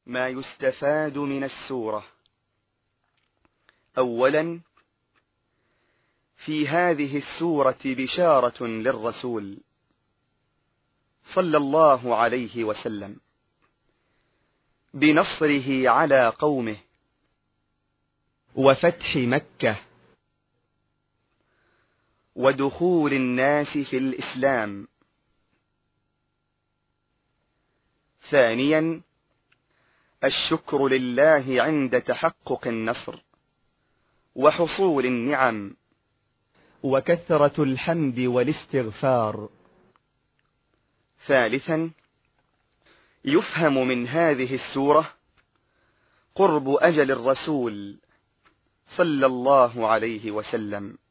ما يستفاد من السورة. أولا، في هذه السورة بشارة للرسول صلى الله عليه وسلم بنصره على قومه وفتح مكة ودخول الناس في الإسلام. ثانيا، الشكر لله عند تحقق النصر وحصول النعم وكثرة الحمد والاستغفار. ثالثا، يفهم من هذه السورة قرب أجل الرسول صلى الله عليه وسلم